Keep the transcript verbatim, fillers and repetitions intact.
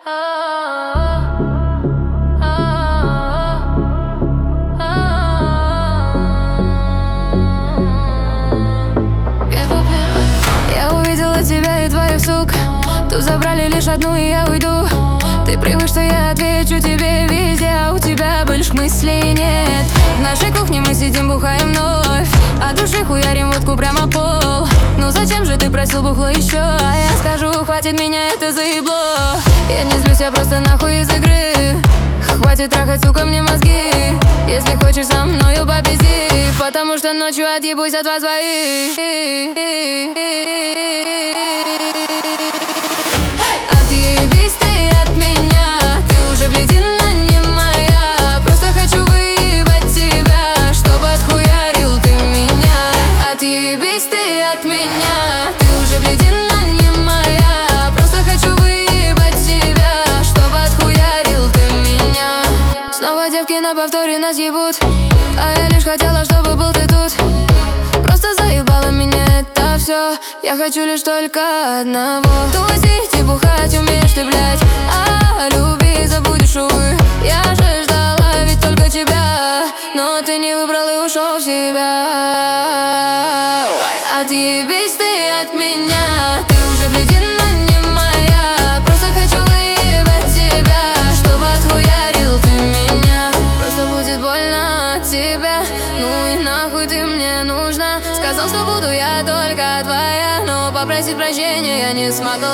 Я увидела тебя и твоих сук. Тут забрали лишь одну, и я уйду. Ты привык, что я отвечу тебе везде, а у тебя больше мыслей нет. В нашей кухне мы сидим, бухаем вновь, а души хуярим водку прямо пол. Ну зачем же ты просил бухло еще? А я скажу, хватит, меня это заебло. Я не злюсь, я просто нахуй из игры. Хватит трахать, сука, мне мозги. Если хочешь со мною попизди, потому что ночью отъебусь от вас двоих. Отъебись ты от меня, ты уже бледина не моя. Просто хочу выебать тебя, чтобы отхуярил ты меня. Отъебись ты от меня, ты уже бледина не моя. Просто хочу выебать тебя, чтобы отхуярил ты меня. Снова девки на повторе нас ебут, а я лишь хотела, чтобы был ты тут. Просто заебало меня это все. Я хочу лишь только одного: тусить и бухать умеешь ты, блядь. А люби, забудешь, увы. Я же ждала ведь только тебя, но ты не выбрал и ушел в себя. Отъебись ты от меня, ты уже бледина не моя. Просто хочу выебать тебя, чтобы отхуярил ты меня. Просто будет больно от тебя, ну и нахуй ты мне нужна. Сказал, что буду я только твоя, но попросить прощения я не смогла.